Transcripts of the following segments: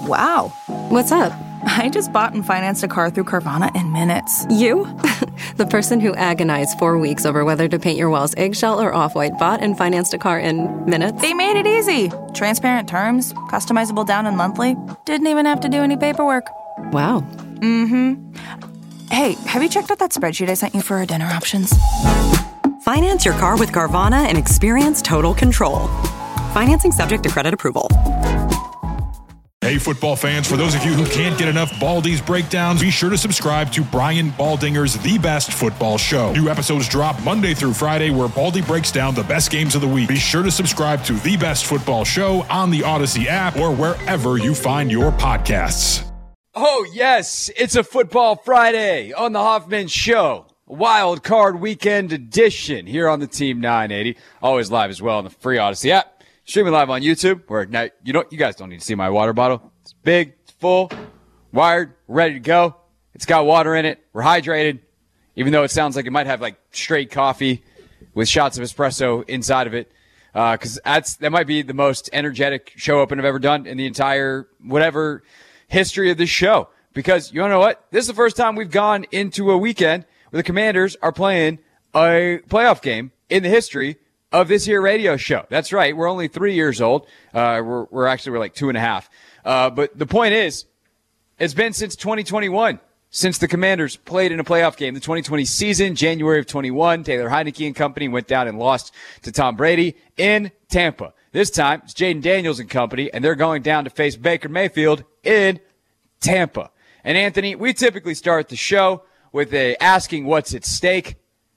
Wow. What's up? I just bought and financed a car through Carvana in minutes. You? The person who agonized 4 weeks over whether to paint your walls eggshell or off-white bought and financed a car in minutes? They made it easy. Transparent terms, customizable down and monthly. Didn't even have to do any paperwork. Wow. Mm-hmm. Hey, have you checked out that spreadsheet I sent you for our dinner options? Finance your car with Carvana and experience total control. Financing subject to credit approval. Hey, football fans, for those of you who can't get enough Baldy's breakdowns, be sure to subscribe to Brian Baldinger's The Best Football Show. New episodes drop Monday through Friday where Baldy breaks down the best games of the week. Be sure to subscribe to The Best Football Show on the Odyssey app or wherever you find your podcasts. Oh, yes, it's a Football Friday on the Hoffman Show. Wild Card Weekend edition here on the Team 980. Always live as well on the free Odyssey app. Streaming live on YouTube, where now you guys don't need to see my water bottle. It's big, it's full, wired, ready to go. It's got water in it. We're hydrated, even though it sounds like it might have like straight coffee with shots of espresso inside of it. Because that might be the most energetic show open I've ever done in the entire whatever history of this show. Because you know what? This is the first time we've gone into a weekend where the Commanders are playing a playoff game in the history of this here radio show. That's right. We're only 3 years old. We're like 2.5. But the point is, it's been since 2021 since the Commanders played in a playoff game. The 2020 season, January of 21, Taylor Heineke and company went down and lost to Tom Brady in Tampa. This time, it's Jaden Daniels and company, and they're going down to face Baker Mayfield in Tampa. And Anthony, we typically start the show with asking what's at stake.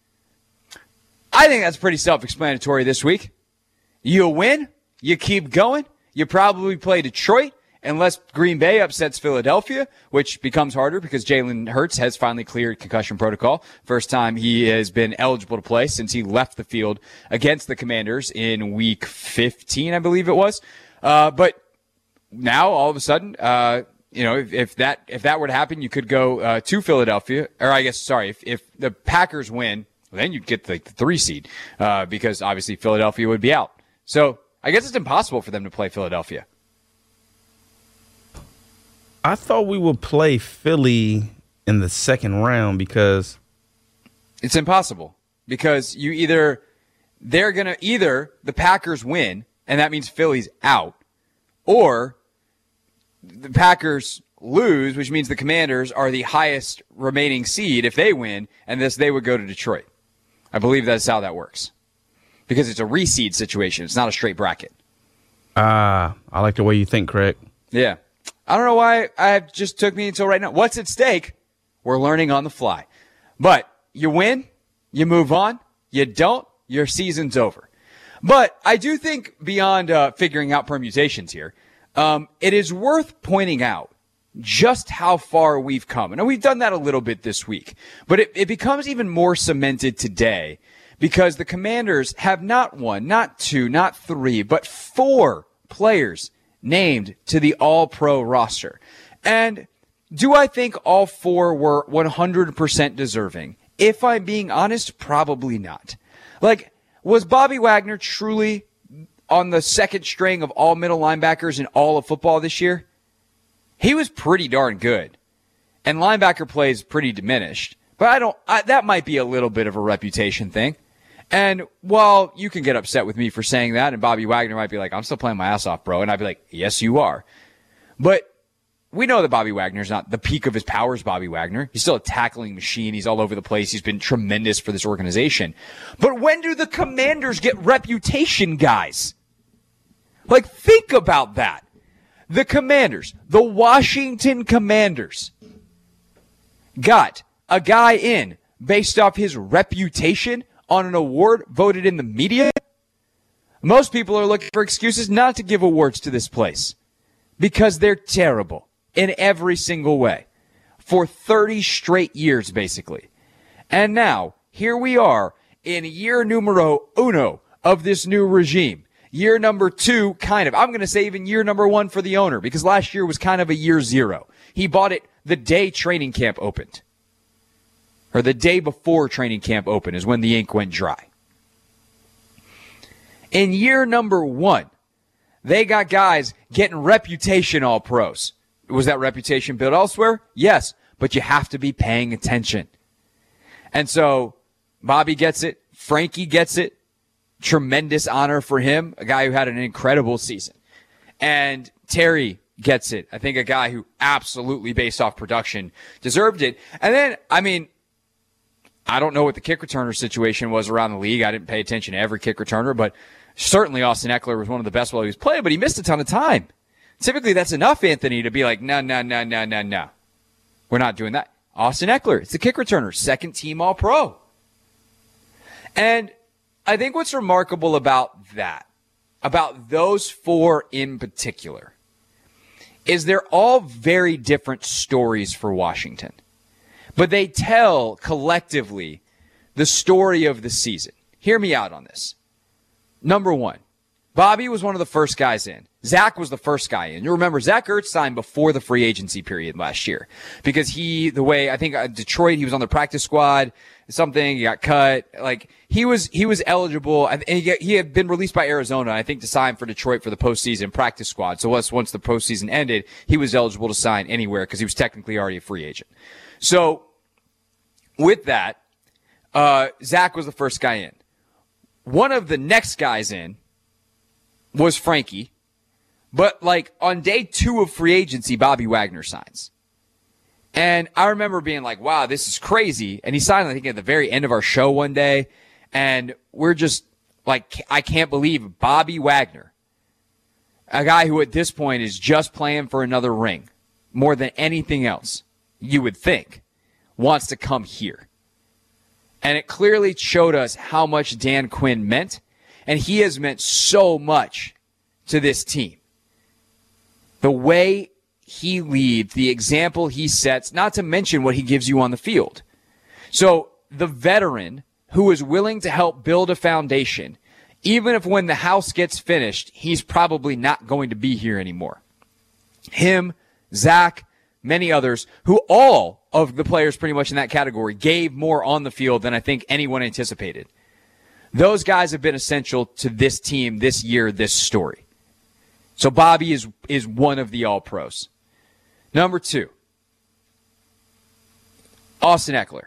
I think that's pretty self-explanatory this week. You win, you keep going, you probably play Detroit, unless Green Bay upsets Philadelphia, which becomes harder because Jalen Hurts has finally cleared concussion protocol. First time he has been eligible to play since he left the field against the Commanders in week 15, I believe it was. But now, all of a sudden, if that were to happen, you could go to Philadelphia. Or I guess, sorry, if the Packers win, then you'd get the 3 seed because obviously Philadelphia would be out. So I guess it's impossible for them to play Philadelphia. I thought we would play Philly in the second round because it's impossible because the Packers win and that means Philly's out, or the Packers lose, which means the Commanders are the highest remaining seed if they win, and they would go to Detroit. I believe that's how that works. Because it's a reseed situation. It's not a straight bracket. I like the way you think, Craig. Yeah. I don't know why it just took me until right now. What's at stake? We're learning on the fly. But you win, you move on. You don't, your season's over. But I do think beyond figuring out permutations here, it is worth pointing out just how far we've come. And we've done that a little bit this week. But it becomes even more cemented today because the Commanders have not 1, not 2, not 3, but 4 players named to the All-Pro roster. And do I think all 4 were 100% deserving? If I'm being honest, probably not. Like, was Bobby Wagner truly on the second string of all middle linebackers in all of football this year? He was pretty darn good. And linebacker play is pretty diminished. But that might be a little bit of a reputation thing. And while you can get upset with me for saying that, and Bobby Wagner might be like, I'm still playing my ass off, bro. And I'd be like, yes, you are. But we know that Bobby Wagner's not the peak of his powers, Bobby Wagner. He's still a tackling machine. He's all over the place. He's been tremendous for this organization. But when do the Commanders get reputation guys? Like, think about that. The Commanders, the Washington Commanders, got a guy in based off his reputation on an award voted in the media. Most people are looking for excuses not to give awards to this place because they're terrible in every single way for 30 straight years, basically. And now, here we are in year numero uno of this new regime. Year number 2, kind of. I'm going to say even year number 1 for the owner because last year was kind of a year 0. He bought it the day training camp opened. Or the day before training camp opened is when the ink went dry. In year number 1, they got guys getting reputation all pros. was that reputation built elsewhere? Yes, but you have to be paying attention. And so Bobby gets it. Frankie gets it. Tremendous honor for him, a guy who had an incredible season. And Terry gets it. I think a guy who absolutely, based off production, deserved it. And then, I mean, I don't know what the kick returner situation was around the league. I didn't pay attention to every kick returner, but certainly Austin Ekeler was one of the best while he was playing, but he missed a ton of time. Typically, that's enough, Anthony, to be like, no. We're not doing that. Austin Ekeler, it's the kick returner, second team All-Pro. And I think what's remarkable about that, about those four in particular, is they're all very different stories for Washington. But they tell collectively the story of the season. Hear me out on this. Number one, Bobby was one of the first guys in. Zach was the first guy in. You remember, Zach Ertz signed before the free agency period last year because I think Detroit, he was on the practice squad, something, he got cut. Like, he was eligible, and he had been released by Arizona, I think, to sign for Detroit for the postseason practice squad. So once the postseason ended, he was eligible to sign anywhere because he was technically already a free agent. So, with that, Zach was the first guy in. One of the next guys in was Frankie. But, like, on day 2 of free agency, Bobby Wagner signs. And I remember being like, wow, this is crazy. And he signed, I think, at the very end of our show one day. And we're just like, I can't believe Bobby Wagner, a guy who at this point is just playing for another ring more than anything else, you would think, wants to come here. And it clearly showed us how much Dan Quinn meant. And he has meant so much to this team. The way he leads, the example he sets, not to mention what he gives you on the field. So the veteran who is willing to help build a foundation, even if when the house gets finished, he's probably not going to be here anymore. Him, Zach, many others, who all of the players pretty much in that category gave more on the field than I think anyone anticipated. Those guys have been essential to this team this year, this story. So Bobby is one of the All-Pros. Number 2, Austin Ekeler.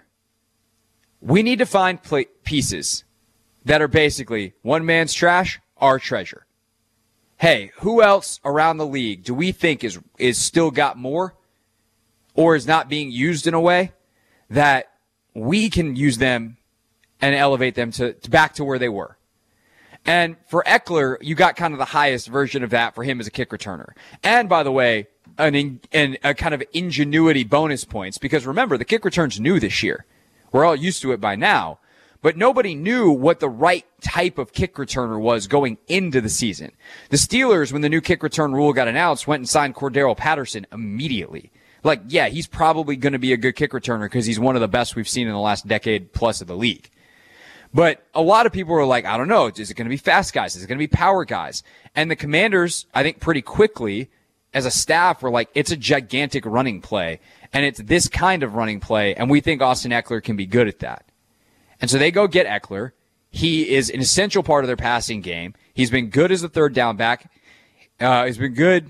We need to find pieces that are basically one man's trash, our treasure. Hey, who else around the league do we think is still got more or is not being used in a way that we can use them and elevate them to back to where they were? And for Ekeler, you got kind of the highest version of that for him as a kick returner. And by the way, a kind of ingenuity bonus points, because remember, the kick return's new this year. We're all used to it by now. But nobody knew what the right type of kick returner was going into the season. The Steelers, when the new kick return rule got announced, went and signed Cordero Patterson immediately. Like, yeah, he's probably going to be a good kick returner because he's one of the best we've seen in the last decade plus of the league. But a lot of people were like, I don't know, is it going to be fast guys? Is it going to be power guys? And the Commanders, I think pretty quickly, as a staff, were like, it's a gigantic running play, and it's this kind of running play, and we think Austin Ekeler can be good at that. And so they go get Ekeler. He is an essential part of their passing game. He's been good as a third down back. He's been good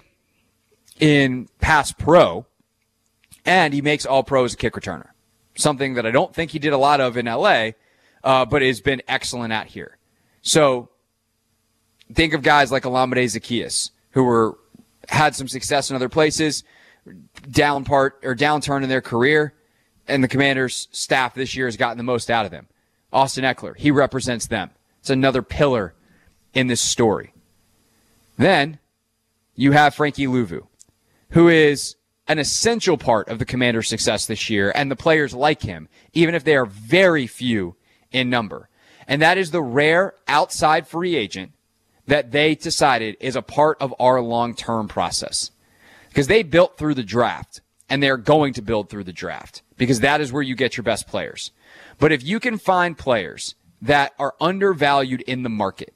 in pass pro, and he makes All-Pro as a kick returner, something that I don't think he did a lot of in L.A., but has been excellent at here. So think of guys like Olamide Zaccheaus, who had some success in other places, downturn in their career, and the Commanders' staff this year has gotten the most out of them. Austin Ekeler, he represents them. It's another pillar in this story. Then you have Frankie Luvu, who is an essential part of the Commanders' success this year, and the players like him, even if they are very few in number. And that is the rare outside free agent that they decided is a part of our long-term process. Because they built through the draft, and they're going to build through the draft, because that is where you get your best players. But if you can find players that are undervalued in the market,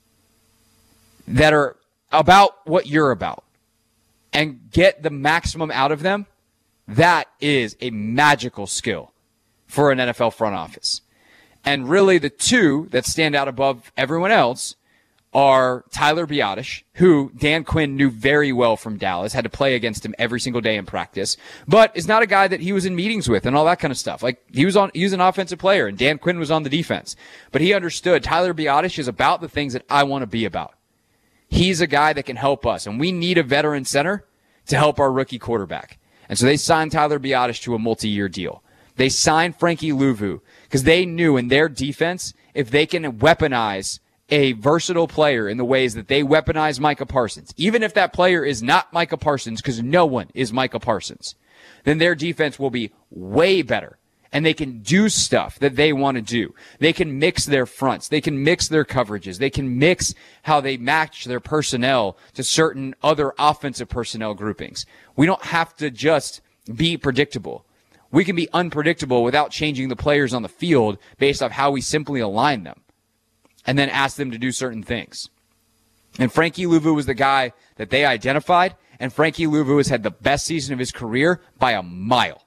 that are about what you're about, and get the maximum out of them, that is a magical skill for an NFL front office. And really the two that stand out above everyone else are Tyler Biadasz, who Dan Quinn knew very well from Dallas, had to play against him every single day in practice, but is not a guy that he was in meetings with and all that kind of stuff. Like, he was an offensive player, and Dan Quinn was on the defense. But he understood Tyler Biadasz is about the things that I want to be about. He's a guy that can help us, and we need a veteran center to help our rookie quarterback. And so they signed Tyler Biadasz to a multi-year deal. They signed Frankie Louvu because they knew in their defense, if they can weaponize a versatile player in the ways that they weaponize Micah Parsons, even if that player is not Micah Parsons, because no one is Micah Parsons, then their defense will be way better. And they can do stuff that they want to do. They can mix their fronts. They can mix their coverages. They can mix how they match their personnel to certain other offensive personnel groupings. We don't have to just be predictable. We can be unpredictable without changing the players on the field based off how we simply align them and then ask them to do certain things. And Frankie Louvu was the guy that they identified, and Frankie Louvu has had the best season of his career by a mile.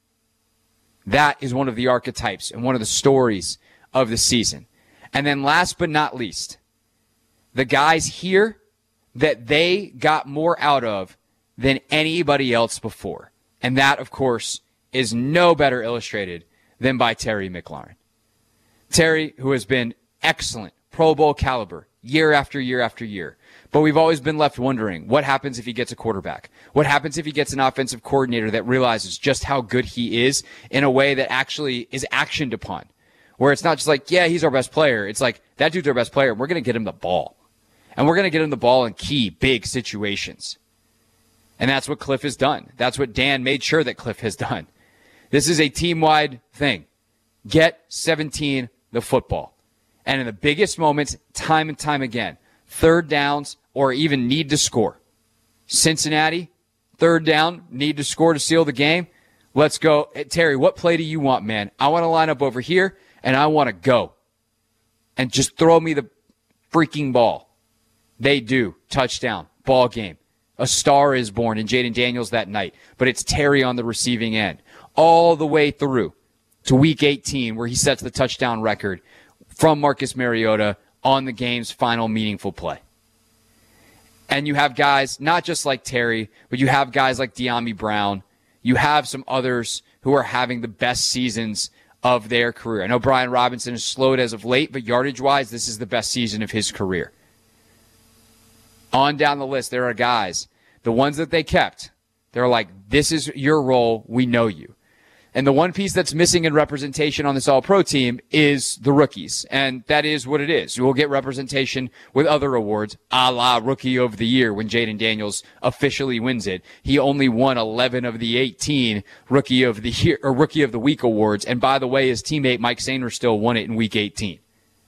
That is one of the archetypes and one of the stories of the season. And then last but not least, the guys here that they got more out of than anybody else before. And that, of course, is no better illustrated than by Terry McLaurin. Terry, who has been excellent, Pro Bowl caliber, year after year after year. But we've always been left wondering, what happens if he gets a quarterback? What happens if he gets an offensive coordinator that realizes just how good he is in a way that actually is actioned upon? Where it's not just like, yeah, he's our best player. It's like, that dude's our best player. We're going to get him the ball. And we're going to get him the ball in key, big situations. And that's what Cliff has done. That's what Dan made sure that Cliff has done. This is a team-wide thing. Get 17 the football. And in the biggest moments, time and time again, third downs or even need to score. Cincinnati, third down, need to score to seal the game. Let's go. Hey, Terry, what play do you want, man? I want to line up over here, and I want to go. And just throw me the freaking ball. They do. Touchdown. Ball game. A star is born in Jaden Daniels that night, but it's Terry on the receiving end. All the way through to Week 18, where he sets the touchdown record from Marcus Mariota on the game's final meaningful play. And you have guys, not just like Terry, but you have guys like De'Ami Brown. You have some others who are having the best seasons of their career. I know Brian Robinson has slowed as of late, but yardage-wise, this is the best season of his career. On down the list, there are guys, the ones that they kept, they're like, this is your role, we know you. And the one piece that's missing in representation on this All-Pro team is the rookies. And that is what it is. You will get representation with other awards, a la Rookie of the Year when Jaden Daniels officially wins it. He only won 11 of the 18 Rookie of the Year or Rookie of the Week awards. And by the way, his teammate Mike Sainer still won it in Week 18.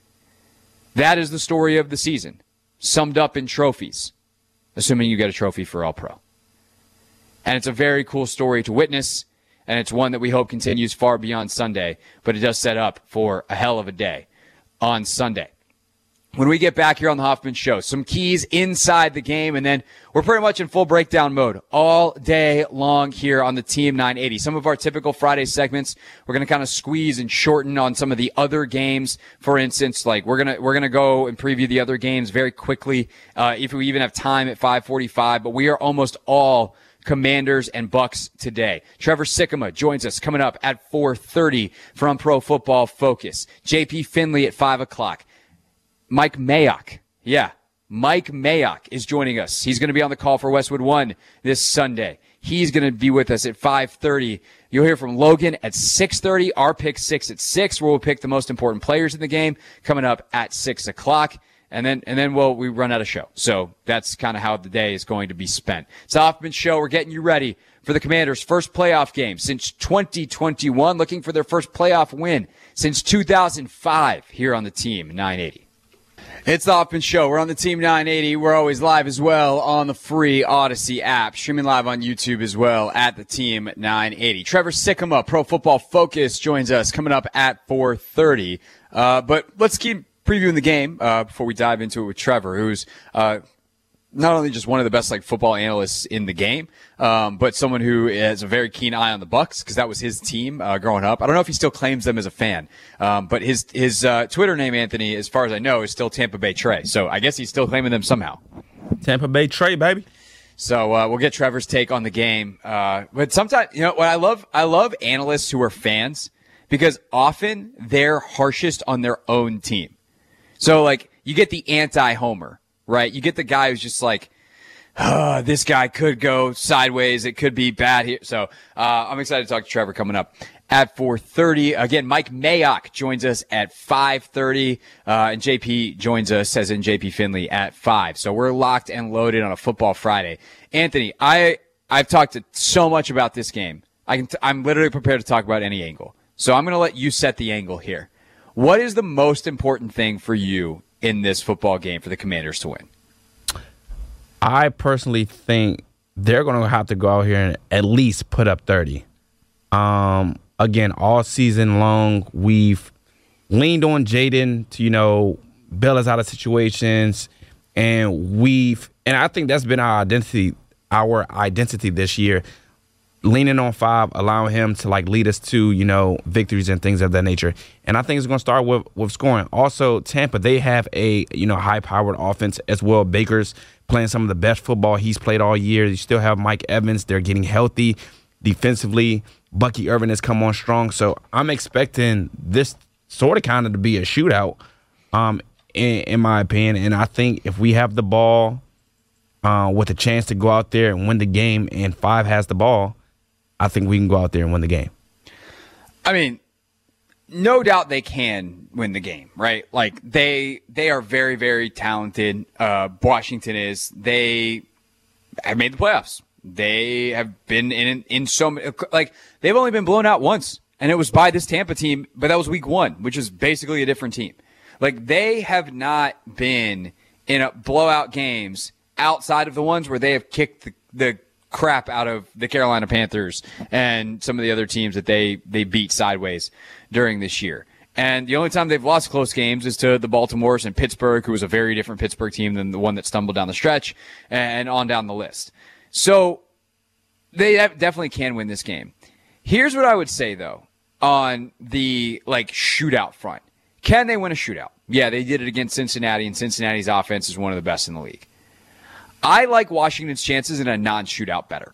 That is the story of the season, summed up in trophies, assuming you get a trophy for All-Pro. And it's a very cool story to witness. And it's one that we hope continues far beyond Sunday, but it does set up for a hell of a day on Sunday. When we get back here on the Hoffman Show, some keys inside the game, and then we're pretty much in full breakdown mode all day long here on the Team 980. Some of our typical Friday segments, we're going to kind of squeeze and shorten on some of the other games. For instance, like we're going to go and preview the other games very quickly, if we even have time at 5:45, but we are almost all Commanders and Bucks today. Trevor Sikkema joins us coming up at 4:30 from Pro Football Focus. JP Finley at 5 o'clock. Mike Mayock. Yeah, Mike Mayock is joining us. He's going to be on the call for Westwood One this Sunday. He's going to be with us at 5:30. You'll hear from Logan at 6:30. Our pick 6 at 6, where we'll pick the most important players in the game, coming up at 6 o'clock. And then we run out of show. So that's kind of how the day is going to be spent. It's the Hoffman Show. We're getting you ready for the Commanders' first playoff game since 2021, looking for their first playoff win since 2005 here on the Team 980. It's the Hoffman Show. We're on the Team 980. We're always live as well on the free Odyssey app, streaming live on YouTube as well at the Team 980. Trevor Sikkema, Pro Football Focus, joins us coming up at 4:30. But let's keep previewing the game before we dive into it with Trevor, who's not only just one of the best like football analysts in the game, but someone who has a very keen eye on the Bucks because that was his team growing up. I don't know if he still claims them as a fan, but his Twitter name, Anthony, as far as I know, is still Tampa Bay Trey. So I guess he's still claiming them somehow. Tampa Bay Trey, baby. So we'll get Trevor's take on the game. But sometimes, what I love analysts who are fans because often they're harshest on their own team. So like you get the anti-homer. Right, you get the guy who's just like, this guy could go sideways. It could be bad here. So I'm excited to talk to Trevor coming up at 4:30. Again, Mike Mayock joins us at 5:30, and JP joins us, as in JP Finley, at 5. So we're locked and loaded on a Football Friday. Anthony, I've talked so much about this game. I'm literally prepared to talk about any angle. So I'm going to let you set the angle here. What is the most important thing for you in this football game for the Commanders to win? I personally think they're going to have to go out here and at least put up 30. Again, all season long, we've leaned on Jaden to, bail us out of situations, and I think that's been our identity this year. Leaning on 5, allowing him to lead us to, victories and things of that nature. And I think it's going to start with scoring. Also, Tampa, they have a, high-powered offense as well. Baker's playing some of the best football he's played all year. You still have Mike Evans. They're getting healthy defensively. Bucky Irvin has come on strong. So I'm expecting this sort of kind of to be a shootout, in my opinion. And I think if we have the ball with a chance to go out there and win the game and 5 has the ball, I think we can go out there and win the game. I mean, no doubt they can win the game, right? Like they are very, very talented. Washington is. They have made the playoffs. They have been in so many, they've only been blown out once, and it was by this Tampa team, but that was week 1, which is basically a different team. Like they have not been in a blowout games outside of the ones where they have kicked the crap out of the Carolina Panthers and some of the other teams that they beat sideways during this year. And the only time they've lost close games is to the Baltimores and Pittsburgh, who was a very different Pittsburgh team than the one that stumbled down the stretch and on down the list. So they definitely can win this game. Here's what I would say, though, on the shootout front. Can they win a shootout? Yeah, they did it against Cincinnati, and Cincinnati's offense is one of the best in the league. I like Washington's chances in a non-shootout better.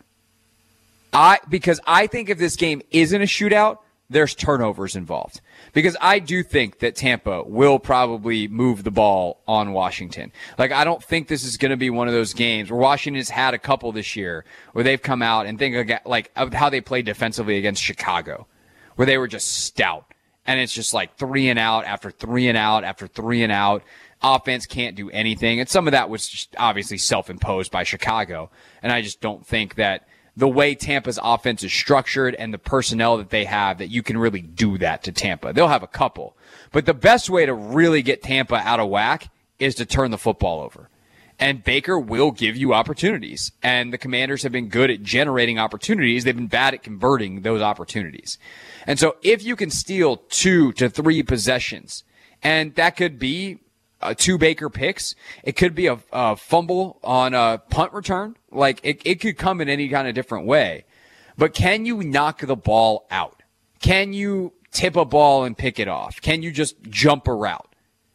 Because I think if this game isn't a shootout, there's turnovers involved. Because I do think that Tampa will probably move the ball on Washington. I don't think this is going to be one of those games where Washington's had a couple this year where they've come out and think of how they played defensively against Chicago, where they were just stout. And it's just 3 and out after 3 and out after 3 and out. Offense can't do anything. And some of that was just obviously self-imposed by Chicago. And I just don't think that the way Tampa's offense is structured and the personnel that they have, that you can really do that to Tampa. They'll have a couple. But the best way to really get Tampa out of whack is to turn the football over. And Baker will give you opportunities. And the Commanders have been good at generating opportunities. They've been bad at converting those opportunities. And so if you can steal 2 to 3 possessions, and that could be 2 Baker picks. It could be a fumble on a punt return. It could come in any kind of different way. But can you knock the ball out? Can you tip a ball and pick it off? Can you just jump a route?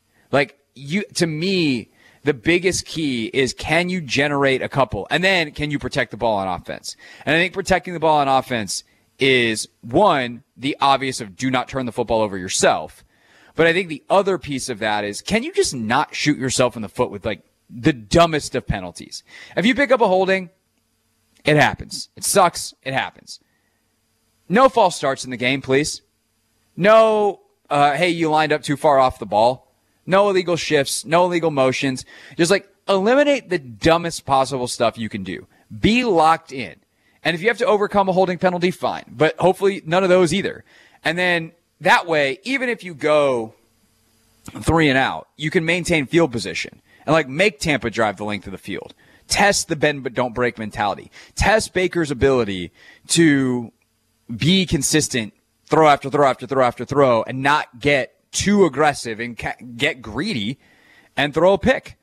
To me, the biggest key is, can you generate a couple? And then can you protect the ball on offense? And I think protecting the ball on offense is, one, the obvious of do not turn the football over yourself. But I think the other piece of that is, can you just not shoot yourself in the foot with the dumbest of penalties? If you pick up a holding, it happens. It sucks. It happens. No false starts in the game, please. No, hey, you lined up too far off the ball. No illegal shifts. No illegal motions. Just eliminate the dumbest possible stuff you can do. Be locked in. And if you have to overcome a holding penalty, fine. But hopefully none of those either. And then that way, even if you go 3 and out, you can maintain field position and make Tampa drive the length of the field. Test the bend but don't break mentality. Test Baker's ability to be consistent, throw after throw after throw after throw, and not get too aggressive and get greedy and throw a pick.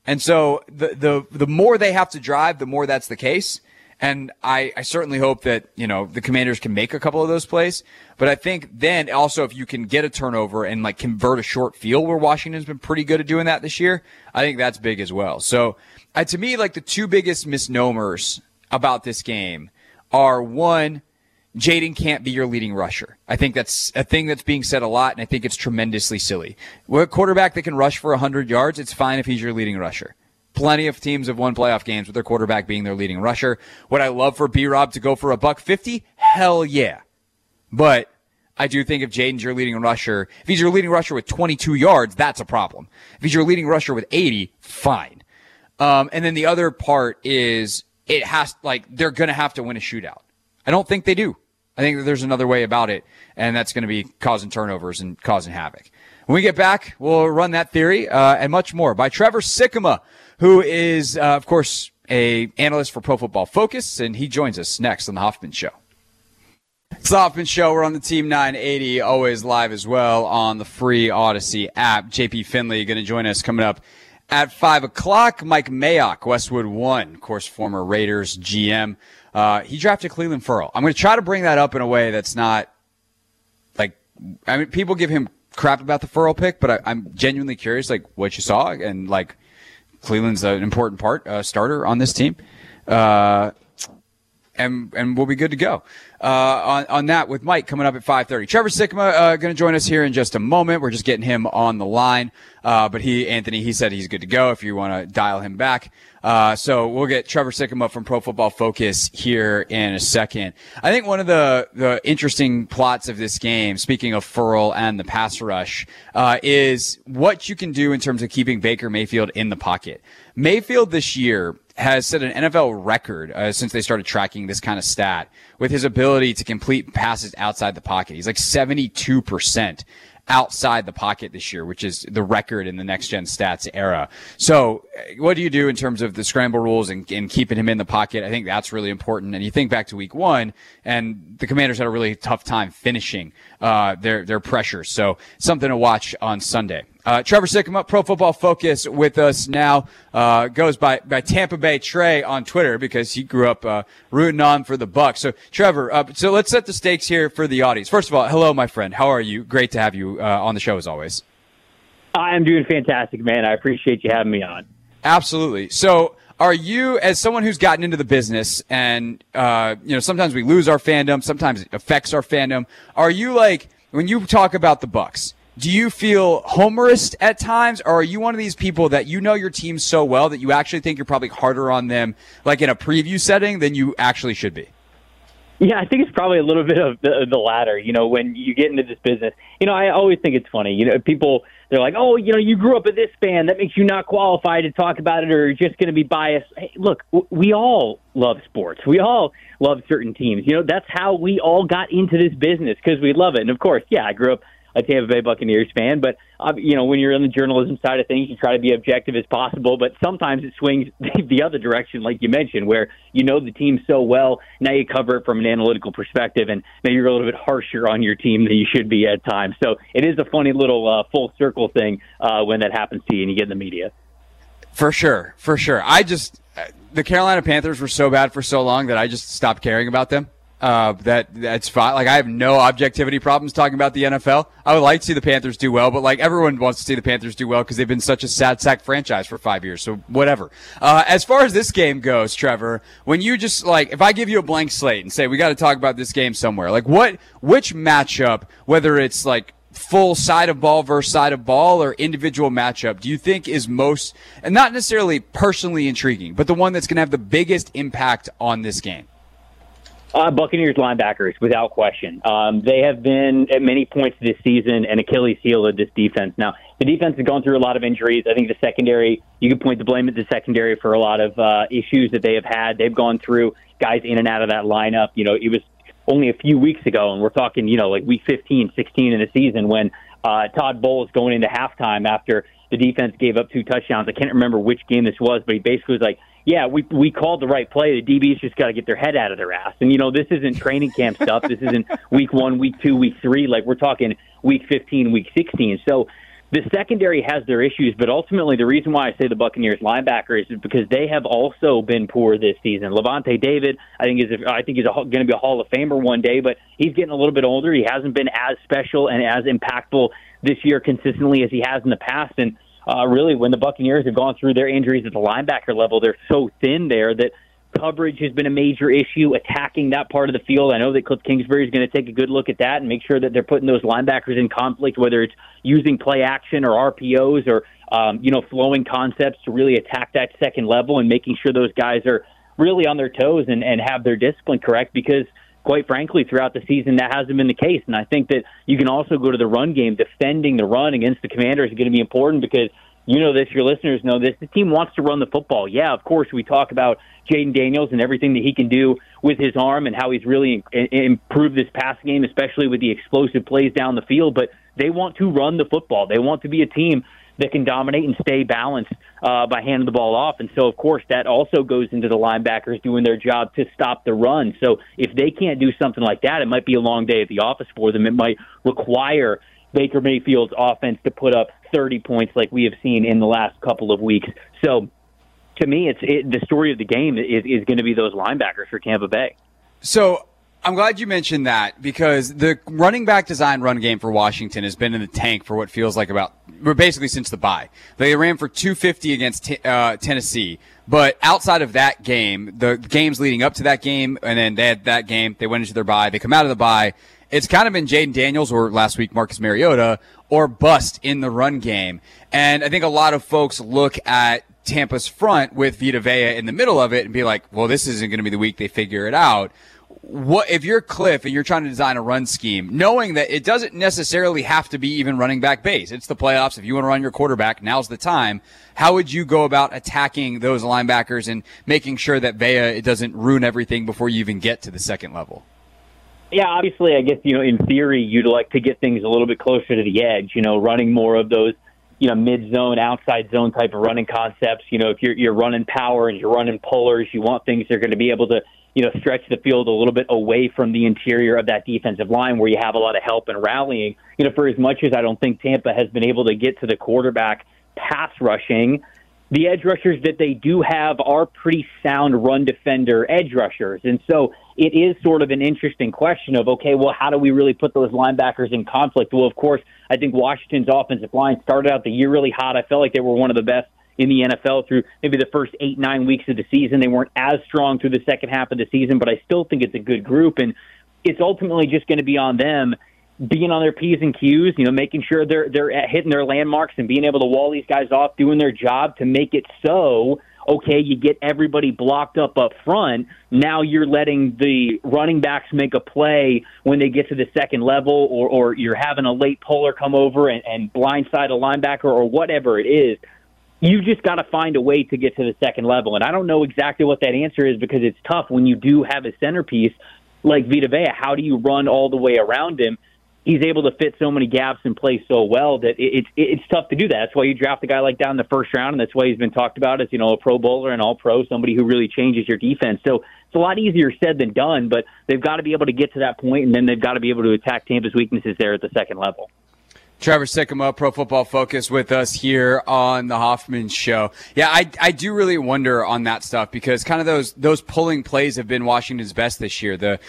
And so the more they have to drive, the more that's the case. And I certainly hope that, the Commanders can make a couple of those plays. But I think then also if you can get a turnover and like convert a short field, where Washington's been pretty good at doing that this year, I think that's big as well. So to me, like the two biggest misnomers about this game are, one, Jaden can't be your leading rusher. I think that's a thing that's being said a lot, and I think it's tremendously silly. With a quarterback that can rush for 100 yards, it's fine if he's your leading rusher. Plenty of teams have won playoff games with their quarterback being their leading rusher. Would I love for B-Rob to go for $150? Hell yeah. But I do think if Jaden's your leading rusher, if he's your leading rusher with 22 yards, that's a problem. If he's your leading rusher with 80, fine. And then the other part is they're going to have to win a shootout. I don't think they do. I think that there's another way about it, and that's going to be causing turnovers and causing havoc. When we get back, we'll run that theory and much more by Trevor Sikkema, who is, of course, an analyst for Pro Football Focus, and he joins us next on The Hoffman Show. It's The Hoffman Show. We're on the Team 980, always live as well on the free Odyssey app. JP Finley going to join us coming up at 5 o'clock. Mike Mayock, Westwood One, of course, former Raiders GM. He drafted Clelin Ferrell. I'm going to try to bring that up in a way that's not people give him crap about the Ferrell pick, but I'm genuinely curious, what you saw, and Cleveland's an important starter on this team, and we'll be good to go on that with Mike coming up at 5:30. Trevor Sikkema going to join us here in just a moment. We're just getting him on the line, but he said he's good to go if you want to dial him back. So we'll get Trevor Sikkema from Pro Football Focus here in a second. I think one of the interesting plots of this game, speaking of Ferrell and the pass rush, is what you can do in terms of keeping Baker Mayfield in the pocket. Mayfield this year has set an NFL record since they started tracking this kind of stat with his ability to complete passes outside the pocket. He's 72% outside the pocket this year, which is the record in the Next Gen Stats era. So what do you do in terms of the scramble rules and keeping him in the pocket? I think that's really important. And you think back to week one, and the Commanders had a really tough time finishing their pressure. So something to watch on Sunday. Trevor Sikkema, Pro Football Focus, with us now. Goes by Tampa Bay Trey on Twitter because he grew up rooting on for the Bucs. So, Trevor, so let's set the stakes here for the audience. First of all, hello, my friend. How are you? Great to have you on the show as always. I'm doing fantastic, man. I appreciate you having me on. Absolutely. So, are you, as someone who's gotten into the business, and sometimes we lose our fandom, sometimes it affects our fandom. Are you when you talk about the Bucs, do you feel homerist at times, or are you one of these people that your team so well that you actually think you're probably harder on them, in a preview setting, than you actually should be? Yeah, I think it's probably a little bit of the latter. When you get into this business, I always think it's funny. People, they're like, oh, you grew up in this band. That makes you not qualified to talk about it, or you're just going to be biased. Hey, look, we all love sports. We all love certain teams. That's how we all got into this business, because we love it. And, of course, yeah, I grew up a Tampa Bay Buccaneers fan, but when you're on the journalism side of things, you try to be objective as possible, but sometimes it swings the other direction, like you mentioned, where the team so well, now you cover it from an analytical perspective, and maybe you're a little bit harsher on your team than you should be at times. So it is a funny little full circle thing when that happens to you and you get in the media. For sure. The Carolina Panthers were so bad for so long that I just stopped caring about them. That's fine. I have no objectivity problems talking about the NFL. I would like to see the Panthers do well, but everyone wants to see the Panthers do well because they've been such a sad sack franchise for 5 years. So whatever. As far as this game goes, Trevor, when you just if I give you a blank slate and say we got to talk about this game somewhere, which matchup, whether it's full side of ball versus side of ball or individual matchup, do you think is most, and not necessarily personally intriguing, but the one that's going to have the biggest impact on this game? Buccaneers linebackers, without question. They have been, at many points this season, an Achilles heel of this defense. Now, the defense has gone through a lot of injuries. I think the secondary, you can point the blame at the secondary for a lot of issues that they have had. They've gone through guys in and out of that lineup. It was only a few weeks ago, and we're talking, week 15, 16 in the season, when Todd Bowles going into halftime after the defense gave up 2 touchdowns. I can't remember which game this was, but he basically was like, yeah, we called the right play. The DBs just got to get their head out of their ass. And, this isn't training camp stuff. This isn't week 1, week 2, week 3. We're talking week 15, week 16. So the secondary has their issues, but ultimately the reason why I say the Buccaneers linebackers is because they have also been poor this season. Levante David, I think he's going to be a Hall of Famer one day, but he's getting a little bit older. He hasn't been as special and as impactful this year consistently as he has in the past. And really, when the Buccaneers have gone through their injuries at the linebacker level, they're so thin there that coverage has been a major issue, attacking that part of the field. I know that Cliff Kingsbury is going to take a good look at that and make sure that they're putting those linebackers in conflict, whether it's using play action or RPOs or, flowing concepts to really attack that second level and making sure those guys are really on their toes and have their discipline correct, because quite frankly, throughout the season, that hasn't been the case. And I think that you can also go to the run game. Defending the run against the Commanders is going to be important because you know this, your listeners know this. The team wants to run the football. Yeah, of course, we talk about Jayden Daniels and everything that he can do with his arm and how he's really improved this passing game, especially with the explosive plays down the field. But they want to run the football. They want to be a team that can dominate and stay balanced by handing the ball off. And so, of course, that also goes into the linebackers doing their job to stop the run. So if they can't do something like that, it might be a long day at the office for them. It might require Baker Mayfield's offense to put up 30 points like we have seen in the last couple of weeks. So to me, the story of the game is going to be those linebackers for Tampa Bay. So I'm glad you mentioned that, because the running back design run game for Washington has been in the tank for what feels like basically since the bye. They ran for 250 against Tennessee. But outside of that game, the games leading up to that game, and then they had that game, they went into their bye, they come out of the bye. It's kind of been Jayden Daniels, or last week Marcus Mariota, or bust in the run game. And I think a lot of folks look at Tampa's front with Vita Vea in the middle of it and be like, well, this isn't going to be the week they figure it out. What if you're Cliff and you're trying to design a run scheme, knowing that it doesn't necessarily have to be even running back base? It's the playoffs. If you want to run your quarterback, now's the time. How would you go about attacking those linebackers and making sure that Vea, it doesn't ruin everything before you even get to the second level? Yeah, obviously, I guess, in theory, you'd like to get things a little bit closer to the edge, running more of those, mid-zone, outside zone type of running concepts. If you're running power and you're running pullers, you want things that are going to be able to, stretch the field a little bit away from the interior of that defensive line where you have a lot of help and rallying. For as much as I don't think Tampa has been able to get to the quarterback pass rushing, the edge rushers that they do have are pretty sound run defender edge rushers. And so it is sort of an interesting question of, okay, well, how do we really put those linebackers in conflict? Well, of course, I think Washington's offensive line started out the year really hot. I felt like they were one of the best in the NFL through maybe the first 8-9 weeks of the season. They weren't as strong through the second half of the season, but I still think it's a good group. And it's ultimately just going to be on them being on their P's and Q's, making sure they're hitting their landmarks and being able to wall these guys off, doing their job to make it so, okay, you get everybody blocked up front. Now you're letting the running backs make a play when they get to the second level, or you're having a late puller come over and blindside a linebacker or whatever it is. You just got to find a way to get to the second level. And I don't know exactly what that answer is, because it's tough when you do have a centerpiece like Vita Vea. How do you run all the way around him? He's able to fit so many gaps and play so well that it's tough to do that. That's why you draft a guy like that in the first round, and that's why he's been talked about as, a Pro Bowler and All-Pro, somebody who really changes your defense. So it's a lot easier said than done, but they've got to be able to get to that point, and then they've got to be able to attack Tampa's weaknesses there at the second level. Trevor Sikkema, Pro Football Focus, with us here on the Hoffman Show. Yeah, I do really wonder on that stuff, because kind of those pulling plays have been Washington's best this year. The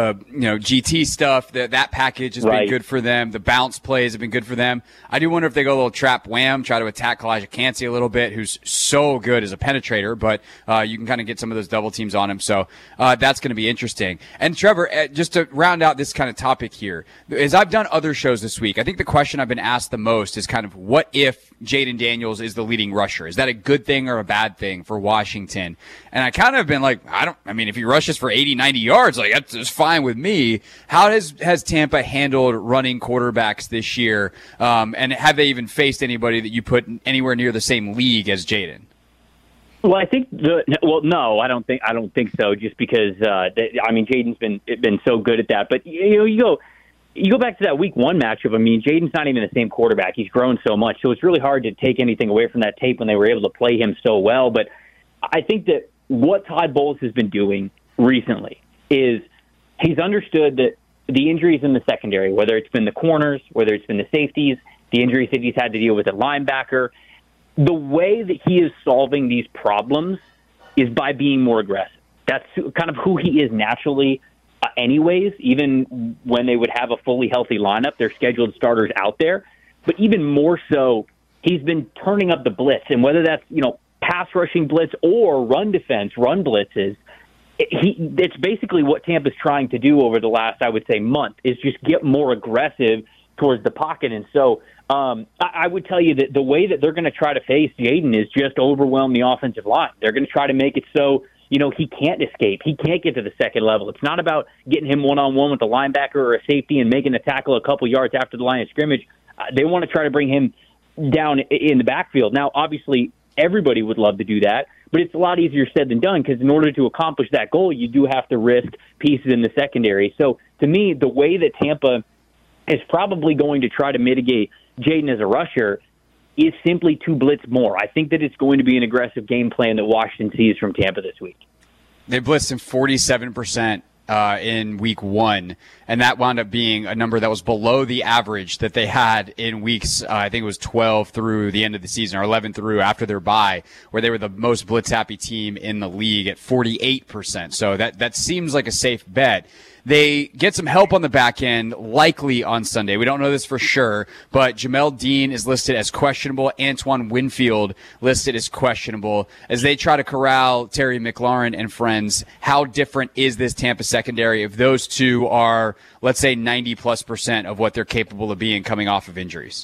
GT stuff, that package has been good for them. The bounce plays have been good for them. I do wonder if they go a little trap wham, try to attack Kalijah Kancey a little bit, who's so good as a penetrator, but you can kind of get some of those double teams on him. So that's going to be interesting. And Trevor, just to round out this kind of topic here, as I've done other shows this week, I think the question I've been asked the most is kind of, what if Jayden Daniels is the leading rusher? Is that a good thing or a bad thing for Washington? And I kind of been like, if he rushes for 80, 90 yards, like, that's fine with me. How has Tampa handled running quarterbacks this year? And have they even faced anybody that you put anywhere near the same league as Jayden? Well, I think no, I don't think so. Just because Jayden's been so good at that. But you go back to that week one matchup. Jayden's not even the same quarterback. He's grown so much, so it's really hard to take anything away from that tape when they were able to play him so well. But I think that what Todd Bowles has been doing recently is he's understood that the injuries in the secondary, whether it's been the corners, whether it's been the safeties, the injuries that he's had to deal with at linebacker. The way that he is solving these problems is by being more aggressive. That's kind of who he is naturally anyways, even when they would have a fully healthy lineup, their scheduled starters out there. But even more so, he's been turning up the blitz. And whether that's, pass rushing blitz or run defense, run blitzes, it's basically what Tampa's trying to do over the last, I would say, month, is just get more aggressive towards the pocket. And so I would tell you that the way that they're going to try to face Jayden is just overwhelm the offensive line. They're going to try to make it so, he can't escape. He can't get to the second level. It's not about getting him one-on-one with a linebacker or a safety and making a tackle a couple yards after the line of scrimmage. They want to try to bring him down in the backfield. Now, obviously, everybody would love to do that, but it's a lot easier said than done because in order to accomplish that goal, you do have to risk pieces in the secondary. So to me, the way that Tampa is probably going to try to mitigate Jayden as a rusher is simply to blitz more. I think that it's going to be an aggressive game plan that Washington sees from Tampa this week. They blitzed him 47% in week 1, and that wound up being a number that was below the average that they had in weeks, I think it was 12 through the end of the season, or 11 through after their bye, where they were the most blitz-happy team in the league at 48%. So that seems like a safe bet. They get some help on the back end, likely on Sunday. We don't know this for sure, but Jamel Dean is listed as questionable. Antoine Winfield listed as questionable. As they try to corral Terry McLaurin and friends, how different is this Tampa secondary if those two are, let's say, 90+% of what they're capable of being coming off of injuries?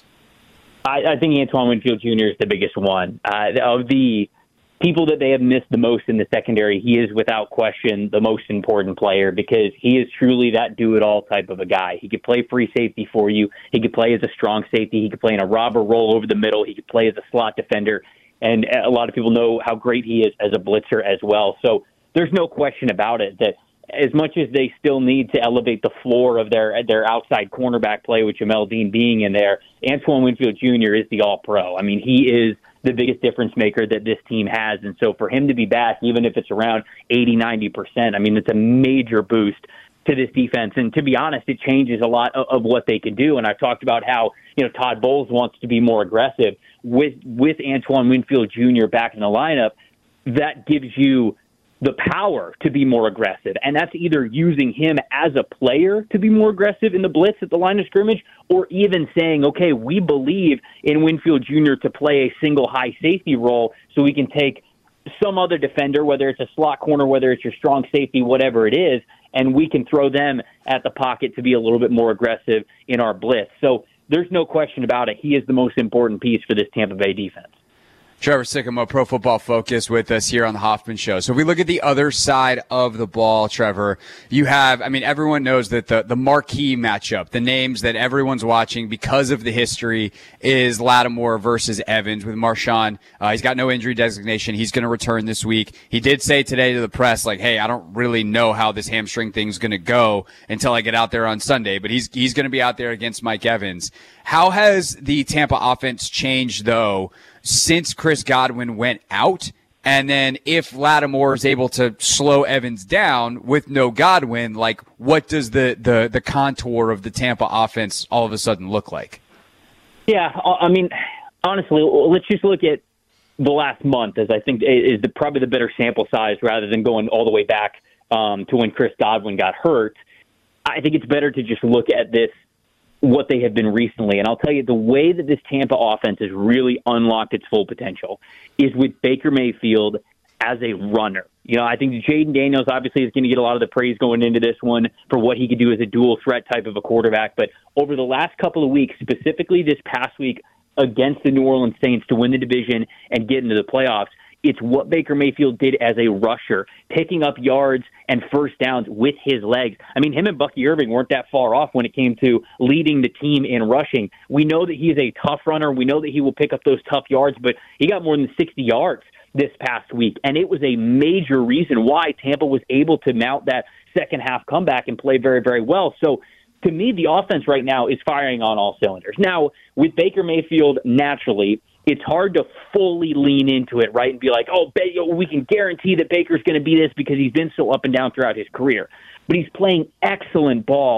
I think Antoine Winfield Jr. is the biggest one. Of the people that they have missed the most in the secondary, he is without question the most important player because he is truly that do-it-all type of a guy. He could play free safety for you. He could play as a strong safety. He could play in a robber role over the middle. He could play as a slot defender. And a lot of people know how great he is as a blitzer as well. So there's no question about it that as much as they still need to elevate the floor of their outside cornerback play with Jamel Dean being in there, Antoine Winfield Jr. is the all-pro. I mean, he is the biggest difference maker that this team has. And so for him to be back, even if it's around 80-90%, I mean, it's a major boost to this defense. And to be honest, it changes a lot of what they can do. And I've talked about how, Todd Bowles wants to be more aggressive with Antoine Winfield Jr. back in the lineup. That gives you the power to be more aggressive. And that's either using him as a player to be more aggressive in the blitz at the line of scrimmage, or even saying, okay, we believe in Winfield Jr. to play a single high safety role so we can take some other defender, whether it's a slot corner, whether it's your strong safety, whatever it is, and we can throw them at the pocket to be a little bit more aggressive in our blitz. So there's no question about it. He is the most important piece for this Tampa Bay defense. Trevor Sycamore, Pro Football Focus, with us here on the Hoffman Show. So if we look at the other side of the ball, Trevor, you have, everyone knows that the marquee matchup, the names that everyone's watching because of the history, is Lattimore versus Evans with Marshawn. He's got no injury designation. He's going to return this week. He did say today to the press, hey, I don't really know how this hamstring thing's going to go until I get out there on Sunday, but he's going to be out there against Mike Evans. How has the Tampa offense changed, though, since Chris Godwin went out? And then if Lattimore is able to slow Evans down with no Godwin, what does the contour of the Tampa offense all of a sudden look like? Yeah, honestly, let's just look at the last month, as I think is probably the better sample size rather than going all the way back to when Chris Godwin got hurt. I think it's better to just look at this, what they have been recently. And I'll tell you, the way that this Tampa offense has really unlocked its full potential is with Baker Mayfield as a runner. I think Jayden Daniels obviously is going to get a lot of the praise going into this one for what he could do as a dual threat type of a quarterback. But over the last couple of weeks, specifically this past week against the New Orleans Saints to win the division and get into the playoffs, it's what Baker Mayfield did as a rusher, picking up yards and first downs with his legs. Him and Bucky Irving weren't that far off when it came to leading the team in rushing. We know that he's a tough runner. We know that he will pick up those tough yards, but he got more than 60 yards this past week, and it was a major reason why Tampa was able to mount that second half comeback and play very, very well. So to me, the offense right now is firing on all cylinders. Now, with Baker Mayfield, naturally, it's hard to fully lean into it, right, and be like, we can guarantee that Baker's going to be this because he's been so up and down throughout his career. But he's playing excellent ball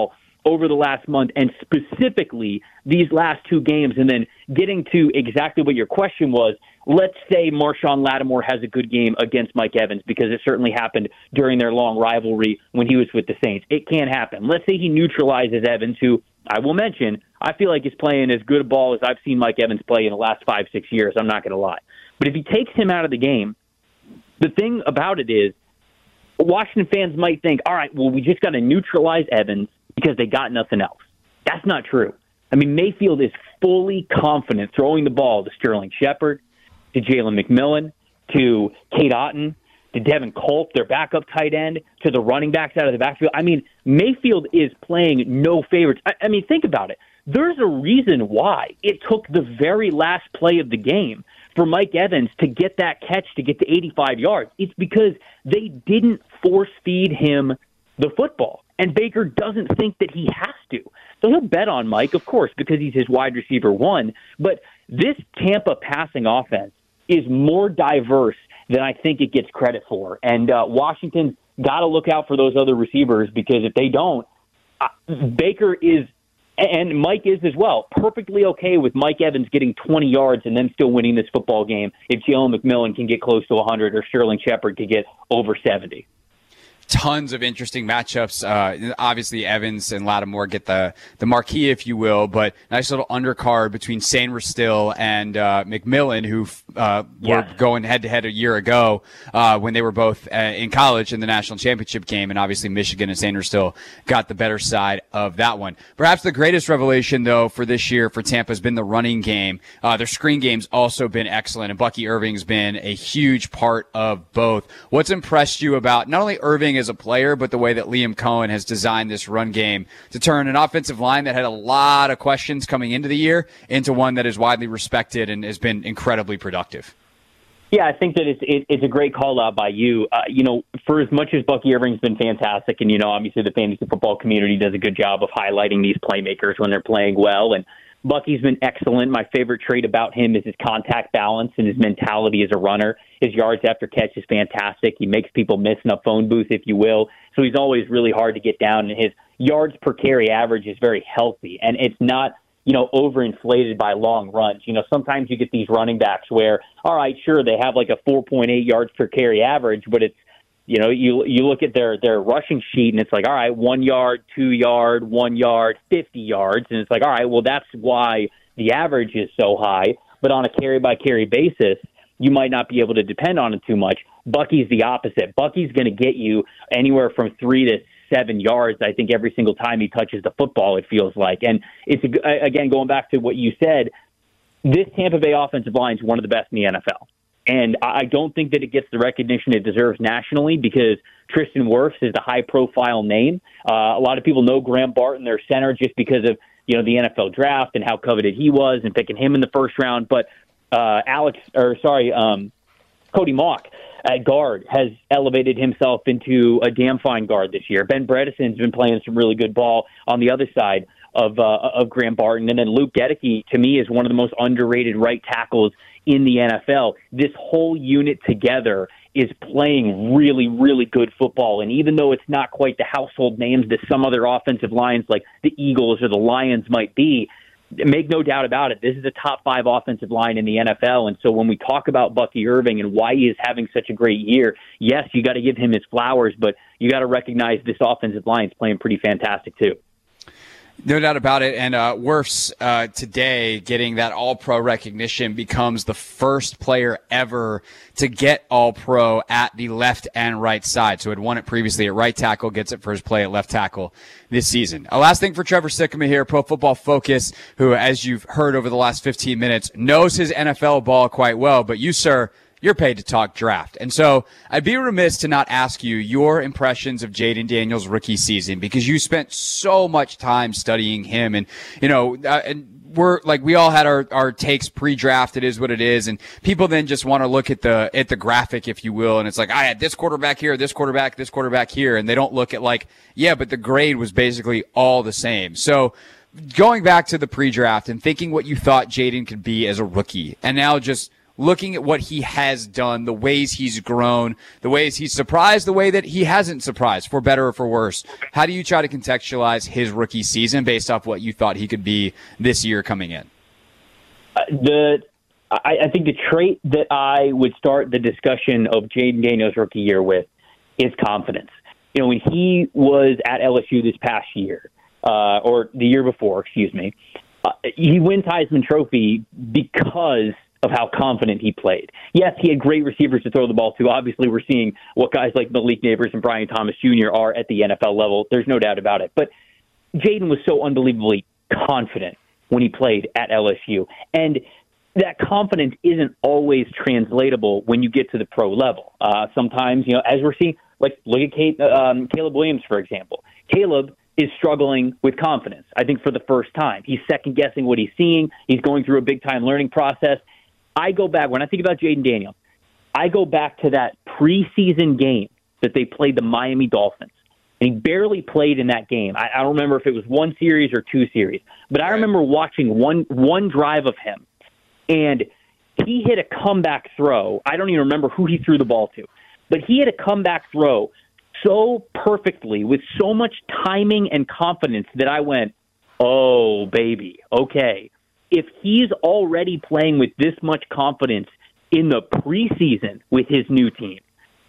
over the last month, and specifically these last two games, and then getting to exactly what your question was, let's say Marshawn Lattimore has a good game against Mike Evans, because it certainly happened during their long rivalry when he was with the Saints. It can happen. Let's say he neutralizes Evans, who I will mention, I feel like is playing as good a ball as I've seen Mike Evans play in the last 5-6 years. I'm not going to lie. But if he takes him out of the game, the thing about it is Washington fans might think, all right, well, we just got to neutralize Evans because they got nothing else. That's not true. I mean, Mayfield is fully confident throwing the ball to Sterling Shepard, to Jalen McMillan, to Cade Otton, to Devin Colt, their backup tight end, to the running backs out of the backfield. I mean, Mayfield is playing no favorites. I mean, think about it. There's a reason why it took the very last play of the game for Mike Evans to get that catch to get to 85 yards. It's because they didn't force feed him the football. And Baker doesn't think that he has to. So he'll bet on Mike, of course, because he's his wide receiver one. But this Tampa passing offense is more diverse than I think it gets credit for. And Washington's got to look out for those other receivers, because if they don't, Baker is, and Mike is as well, perfectly okay with Mike Evans getting 20 yards and then still winning this football game if Jalen McMillan can get close to 100 or Sterling Shepard can get over 70. Tons of interesting matchups. Obviously, Evans and Lattimore get the marquee, if you will, but nice little undercard between Sainristil Still and McMillan, who were going head-to-head a year ago when they were both in college in the national championship game, and obviously Michigan and Sainristil Still got the better side of that one. Perhaps the greatest revelation, though, for this year for Tampa has been the running game. Their screen game's also been excellent, and Bucky Irving's been a huge part of both. What's impressed you about not only Irving as a player, but the way that Liam Cohen has designed this run game to turn an offensive line that had a lot of questions coming into the year into one that is widely respected and has been incredibly productive? Yeah, I think that it's a great call out by you. For as much as Bucky Irving's been fantastic, and, obviously the fantasy football community does a good job of highlighting these playmakers when they're playing well, and Bucky's been excellent. My favorite trait about him is his contact balance and his mentality as a runner. His yards after catch is fantastic. He makes people miss in a phone booth, if you will. So he's always really hard to get down, and his yards per carry average is very healthy. And it's not, overinflated by long runs. Sometimes you get these running backs where, all right, sure, they have like a 4.8 yards per carry average, but it's, you look at their rushing sheet and it's like, all right, 1 yard, 2 yard, 1 yard, 50 yards. And it's like, all right, well, that's why the average is so high. But on a carry-by-carry basis, you might not be able to depend on it too much. Bucky's the opposite. Bucky's going to get you anywhere from 3 to 7 yards, I think, every single time he touches the football, it feels like. And it's, again, going back to what you said, this Tampa Bay offensive line is one of the best in the NFL. And I don't think that it gets the recognition it deserves nationally, because Tristan Wirfs is the high-profile name. A lot of people know Graham Barton, their center, just because of the NFL draft and how coveted he was and picking him in the first round. But Cody Mauch at guard has elevated himself into a damn fine guard this year. Ben Bredeson's been playing some really good ball on the other side of Graham Barton. And then Luke Gedeke, to me, is one of the most underrated right tackles in the NFL. This whole unit together is playing really, really good football. And even though it's not quite the household names that some other offensive lines like the Eagles or the Lions might be, make no doubt about it, this is a top 5 offensive line in the NFL. And so when we talk about Bucky Irving and why he is having such a great year, yes, you got to give him his flowers, but you got to recognize this offensive line is playing pretty fantastic too. No doubt about it. And Wirfs today getting that All-Pro recognition becomes the first player ever to get All-Pro at the left and right side. So had won it previously at right tackle, gets it for his play at left tackle this season. A last thing for Trevor Sikkema here, Pro Football Focus, who, as you've heard over the last 15 minutes, knows his NFL ball quite well. But you, sir, you're paid to talk draft. And so I'd be remiss to not ask you your impressions of Jayden Daniels' rookie season, because you spent so much time studying him. And, and we're like, we all had our takes pre-draft. It is what it is. And people then just want to look at the graphic, if you will. And it's like, I had this quarterback here, this quarterback here. And they don't look at like, yeah, but the grade was basically all the same. So going back to the pre-draft and thinking what you thought Jayden could be as a rookie, and now just looking at what he has done, the ways he's grown, the ways he's surprised, the way that he hasn't surprised, for better or for worse. How do you try to contextualize his rookie season based off what you thought he could be this year coming in? I think the trait that I would start the discussion of Jayden Daniels' rookie year with is confidence. You know, when he was at LSU this past year, or the year before, excuse me, he wins Heisman Trophy because of how confident he played. Yes, he had great receivers to throw the ball to. Obviously, we're seeing what guys like Malik Nabers and Brian Thomas Jr. are at the NFL level. There's no doubt about it. But Jayden was so unbelievably confident when he played at LSU. And that confidence isn't always translatable when you get to the pro level. Sometimes, you know, as we're seeing, like, look at Caleb Williams, for example. Caleb is struggling with confidence, I think, for the first time. He's second-guessing what he's seeing. He's going through a big-time learning process. I go back, when I think about Jayden Daniels, I go back to that preseason game that they played the Miami Dolphins. And he barely played in that game. I don't remember if it was one series or two series, but I remember watching one drive of him, and he hit a comeback throw. I don't even remember who he threw the ball to, but he hit a comeback throw so perfectly with so much timing and confidence that I went, oh, baby, okay. If he's already playing with this much confidence in the preseason with his new team,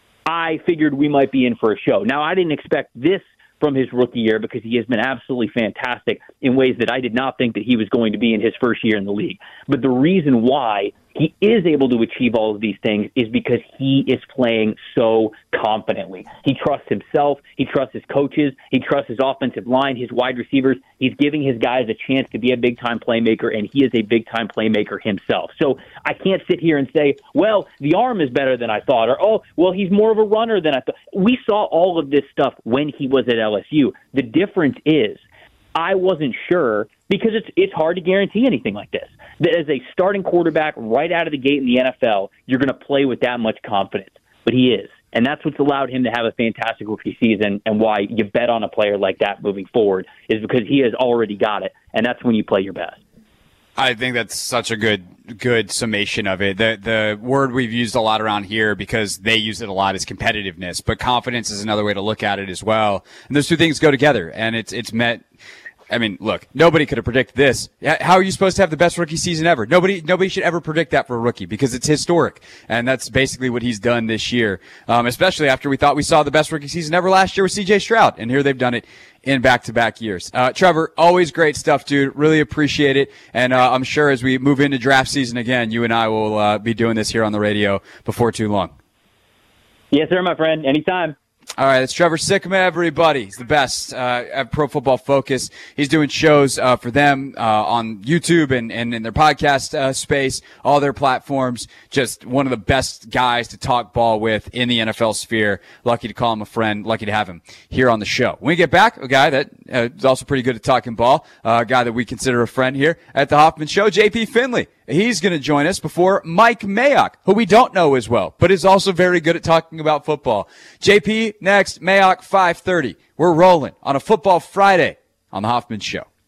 I figured we might be in for a show. Now, I didn't expect this from his rookie year because he has been absolutely fantastic in ways that I did not think that he was going to be in his first year in the league. But the reason why he is able to achieve all of these things is because he is playing so confidently. He trusts himself. He trusts his coaches. He trusts his offensive line, his wide receivers. He's giving his guys a chance to be a big-time playmaker, and he is a big-time playmaker himself. So I can't sit here and say, well, the arm is better than I thought, or, oh, well, he's more of a runner than I thought. We saw all of this stuff when he was at LSU. The difference is I wasn't sure, because it's hard to guarantee anything like this, that as a starting quarterback right out of the gate in the NFL, you're going to play with that much confidence. But he is. And that's what's allowed him to have a fantastic rookie season, and why you bet on a player like that moving forward is because he has already got it, and that's when you play your best. I think that's such a good summation of it. The word we've used a lot around here, because they use it a lot, is competitiveness, but confidence is another way to look at it as well. And those two things go together, and it's met. I mean, look, nobody could have predicted this. How are you supposed to have the best rookie season ever? Nobody should ever predict that for a rookie, because it's historic. And that's basically what he's done this year. Especially after we thought we saw the best rookie season ever last year with CJ Stroud. And here they've done it in back-to-back years. Trevor, always great stuff, dude. Really appreciate it. And I'm sure as we move into draft season again, you and I will be doing this here on the radio before too long. Yes, sir, my friend. Anytime. All right, it's Trevor Sikkema, everybody. He's the best at Pro Football Focus. He's doing shows for them on YouTube and in their podcast space, all their platforms. Just one of the best guys to talk ball with in the NFL sphere. Lucky to call him a friend. Lucky to have him here on the show. When we get back, a guy that is also pretty good at talking ball, a guy that we consider a friend here at the Hoffman Show, JP Finley. He's going to join us before Mike Mayock, who we don't know as well, but is also very good at talking about football. JP next, Mayock 5:30. We're rolling on a Football Friday on the Hoffman Show.